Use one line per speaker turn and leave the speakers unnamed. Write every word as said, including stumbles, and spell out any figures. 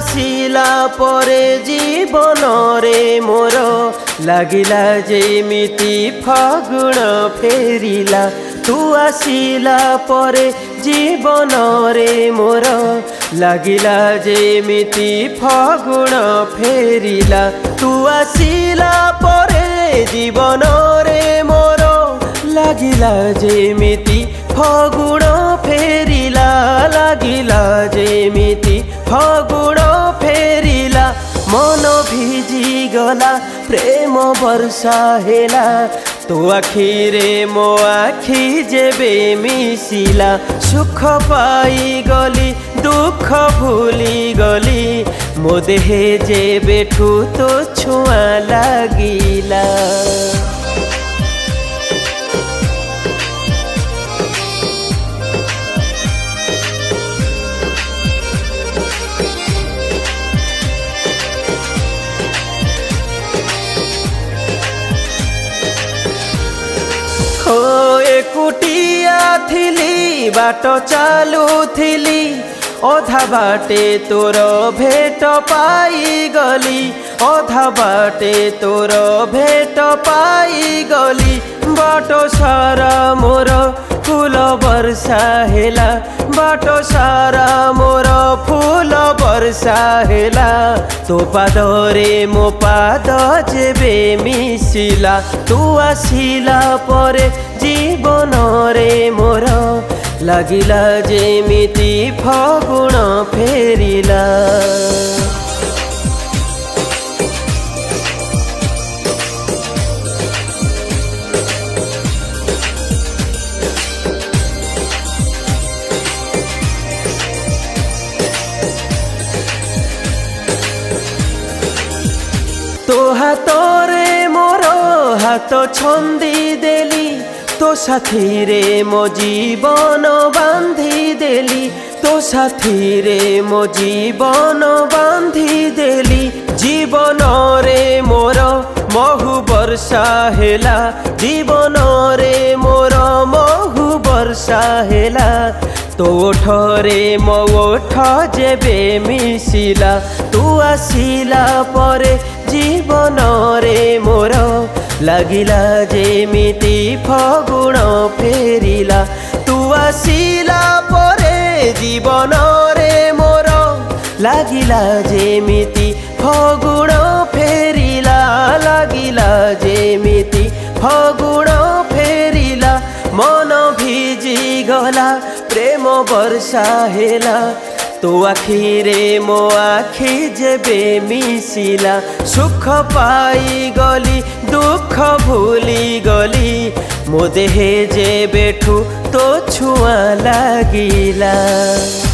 आसिला परे जीवन रे मोर लागिला जेमिति फागुण फेरिला। तू आसिला परे जीवन रे मोर लागिला जेमिति फागुण फेरिला। तू आसिला परे जीवन रे मोर लागिला जेमिति फागुण फेरिला। लागिला जेमिति फागुण फेरिला। मन भिजी गला प्रेम वर्षा हेला। तो आखिरे मो आखि जेबे मिसिला। सुख पाई गली दुख भूली गली मो देहे जेबेठू तो छुआ लागिला। हो एकुटिया थिली बाट चालू थिली अधा बाटे तोर भेट पाई गली। अधा बाटे तोर भेट पाई गली। बाटो सारा मोर फूल वर्षा हेला। बाटो सारा मोर फूल वर्षा हेला। तो पादरे मो पाद जेबे मिसिला। तू आसिला परे जीवन रे मोर लागिला जेमिति फागुण फेरिला। तो हाथरे मोर हाथ छंदी देली। तो साथी रे मो जीवन बांधी देली। तो साथी रे मो जीवन बांधी देली। जीवन रे मोर महु वर्षा हेला। जीवन रे मोर महु वर्षा हेला। तो ओठरे मो ओठ जेबे मिसिला। तू आसिला परे जीवन रे मोर लागिला जेमिति फागुण फेरिला। तू आसिला परे जीवन रे मोर लागिला जेमिति फागुण फेरिला। लागिला जेमिति फागुण फेरिला। मन भिजी गला प्रेम वर्षा हेला। तो आखिरे मो आखि जेबे मिसिला। सुख पाई गली दुख भूली गली मो देहे जेबेठू तो छुआ लागिला।